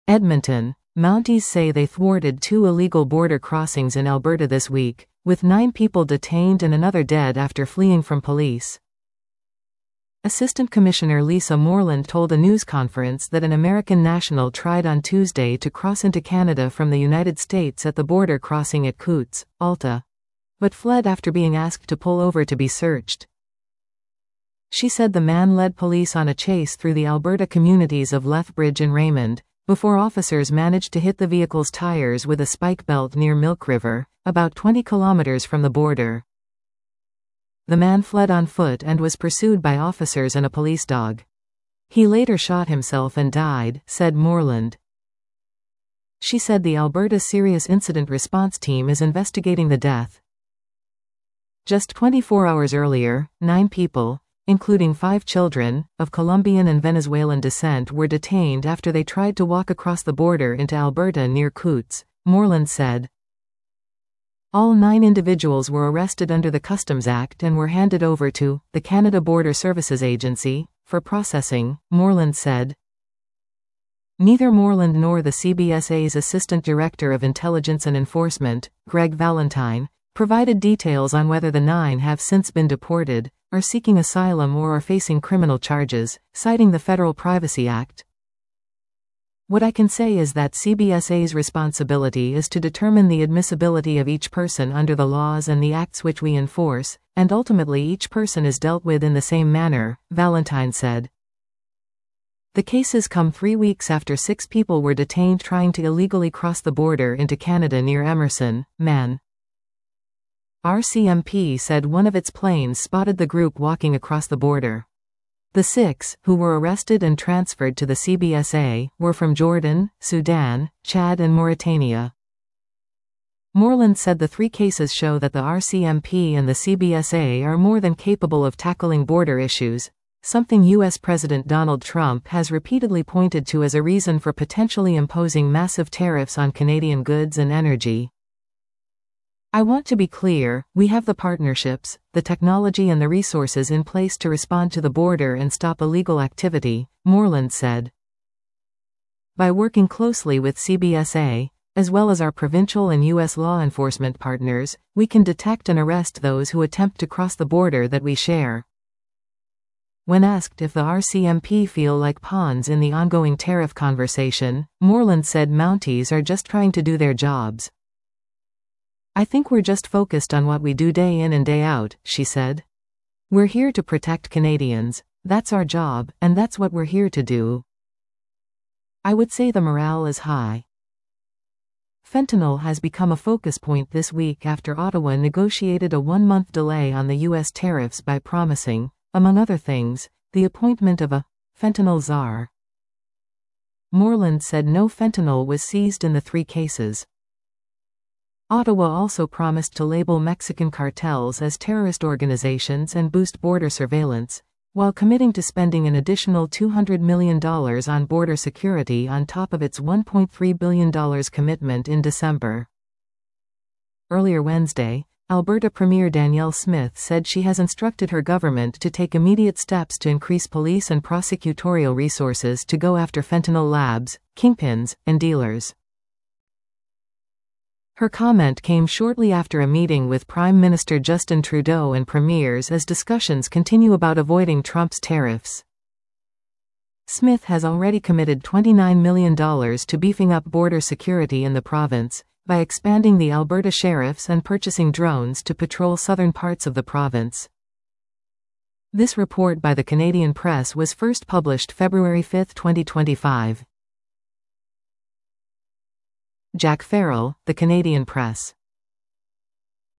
Edmonton. Mounties say they thwarted 2 illegal border crossings in Alberta this week, with 9 people detained and another dead after fleeing from police. Assistant Commissioner Lisa Moreland told a news conference that an American national tried on Tuesday to cross into Canada from the United States at the border crossing at Coutts, Alta, but fled after being asked to pull over to be searched. She said the man led police on a chase through the Alberta communities of Lethbridge and Raymond, before officers managed to hit the vehicle's tires with a spike belt near Milk River, about 20 kilometers from the border. The man fled on foot and was pursued by officers and a police dog. He later shot himself and died, said Moreland. She said the Alberta Serious Incident Response Team is investigating the death. Just 24 hours earlier, 9 people, including 5 children, of Colombian and Venezuelan descent were detained after they tried to walk across the border into Alberta near Coutts, Moreland said. All 9 individuals were arrested under the Customs Act and were handed over to the Canada Border Services Agency for processing, Moreland said. Neither Moreland nor the CBSA's Assistant Director of Intelligence and Enforcement, Greg Valentine, provided details on whether the 9 have since been deported, are seeking asylum or are facing criminal charges, citing the Federal Privacy Act. What I can say is that CBSA's responsibility is to determine the admissibility of each person under the laws and the acts which we enforce, and ultimately each person is dealt with in the same manner, Valentine said. The cases come 3 weeks after 6 people were detained trying to illegally cross the border into Canada near Emerson, Man. RCMP said one of its planes spotted the group walking across the border. The 6, who were arrested and transferred to the CBSA, were from Jordan, Sudan, Chad and Mauritania. Moreland said the 3 cases show that the RCMP and the CBSA are more than capable of tackling border issues, something U.S. President Donald Trump has repeatedly pointed to as a reason for potentially imposing massive tariffs on Canadian goods and energy. I want to be clear, we have the partnerships, the technology and the resources in place to respond to the border and stop illegal activity, Moreland said. By working closely with CBSA, as well as our provincial and U.S. law enforcement partners, we can detect and arrest those who attempt to cross the border that we share. When asked if the RCMP feel like pawns in the ongoing tariff conversation, Moreland said Mounties are just trying to do their jobs. I think we're just focused on what we do day in and day out, she said. We're here to protect Canadians. That's our job, and that's what we're here to do. I would say the morale is high. Fentanyl has become a focus point this week after Ottawa negotiated a 1-month delay on the U.S. tariffs by promising, among other things, the appointment of a fentanyl czar. Moreland said no fentanyl was seized in the 3 cases. Ottawa also promised to label Mexican cartels as terrorist organizations and boost border surveillance, while committing to spending an additional $200 million on border security on top of its $1.3 billion commitment in December. Earlier Wednesday, Alberta Premier Danielle Smith said she has instructed her government to take immediate steps to increase police and prosecutorial resources to go after fentanyl labs, kingpins, and dealers. Her comment came shortly after a meeting with Prime Minister Justin Trudeau and premiers as discussions continue about avoiding Trump's tariffs. Smith has already committed $29 million to beefing up border security in the province, by expanding the Alberta sheriffs and purchasing drones to patrol southern parts of the province. This report by the Canadian Press was first published February 5, 2025. Jack Farrell, The Canadian Press.